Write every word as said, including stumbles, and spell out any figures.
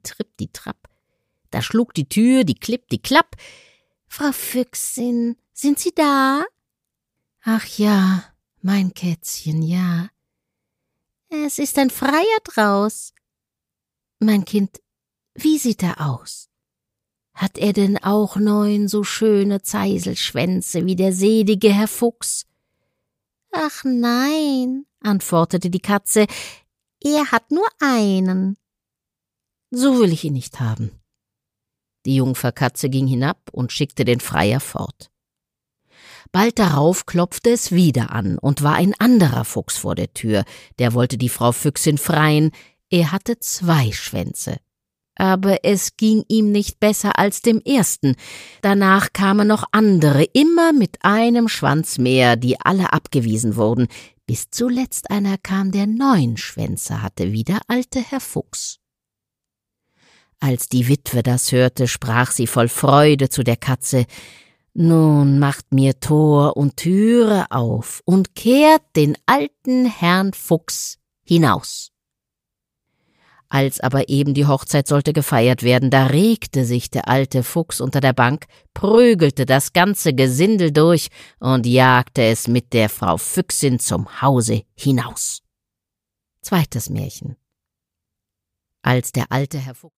Tripp, die Trapp. Da schlug die Tür, die Klipp, die Klapp. »Frau Füchsin, sind Sie da?« »Ach ja, mein Kätzchen, ja. Es ist ein Freier draus.« »Mein Kind, wie sieht er aus? Hat er denn auch neun so schöne Zeiselschwänze wie der selige Herr Fuchs?« »Ach nein«, antwortete die Katze, »er hat nur einen.« »So will ich ihn nicht haben.« Die Jungferkatze ging hinab und schickte den Freier fort. Bald darauf klopfte es wieder an und war ein anderer Fuchs vor der Tür, der wollte die Frau Füchsin freien. Er hatte zwei Schwänze. Aber es ging ihm nicht besser als dem ersten. Danach kamen noch andere, immer mit einem Schwanz mehr, die alle abgewiesen wurden, bis zuletzt einer kam, der neun Schwänze hatte, wie der alte Herr Fuchs. Als die Witwe das hörte, sprach sie voll Freude zu der Katze: »Nun macht mir Tor und Türe auf und kehrt den alten Herrn Fuchs hinaus.« Als aber eben die Hochzeit sollte gefeiert werden, da regte sich der alte Fuchs unter der Bank, prügelte das ganze Gesindel durch und jagte es mit der Frau Füchsin zum Hause hinaus. Zweites Märchen. Als der alte Herr Fuchs